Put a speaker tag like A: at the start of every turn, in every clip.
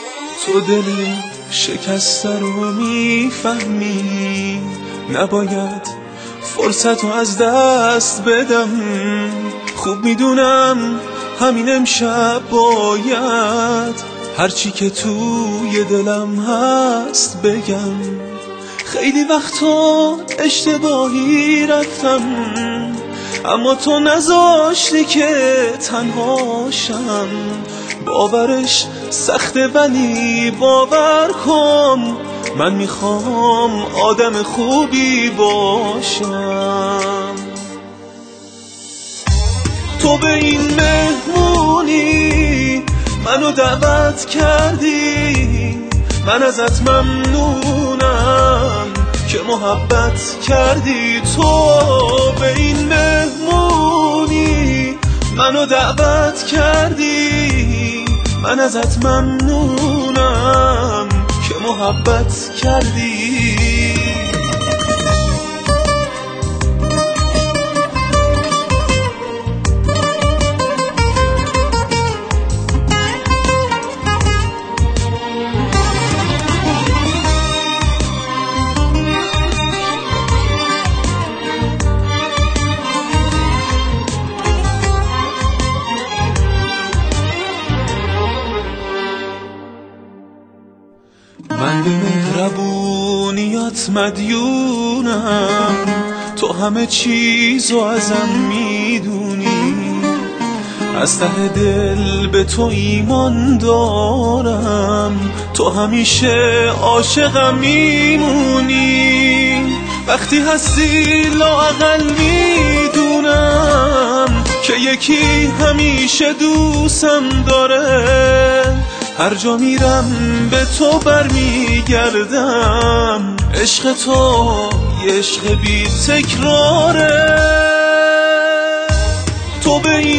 A: تو دل شکسته رو میفهمی، نباید فرصت رو از دست بدم. خوب میدونم همین امشب باید هرچی که توی دلم هست بگم. خیلی وقتا اشتباهی رفتم، اما تو نذاشتی که تنهاشم. باورش سخته ولی باور کن، من میخوام آدم خوبی باشم. تو به این مهمونی منو دعوت کردی، من ازت ممنونم که محبت کردی. تو به این مهمونی منو دعوت کردی، من ازت ممنونم که محبت کردی. من به مهربونیات مدیونم، تو همه چیزو ازم میدونی. از ته دل به تو ایمان دارم، تو همیشه عاشقم میمونی. وقتی هستی لااقل میدونم که یکی همیشه دوستم داره. هر جا میرم به تو برمیگردم، عشق تو یه عشق بی تکراره. تو به این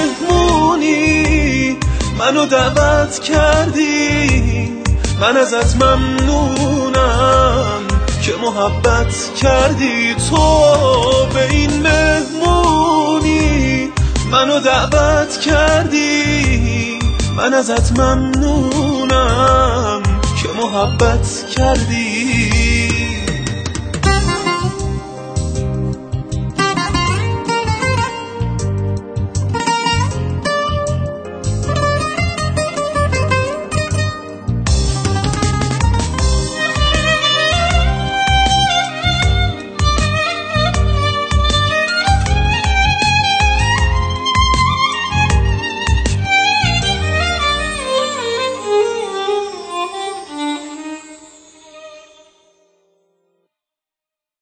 A: مهمونی منو دعوت کردی، من ازت ممنونم که محبت کردی. تو به این مهمونی منو دعوت کردی، من ازت ممنونم که محبت کردی.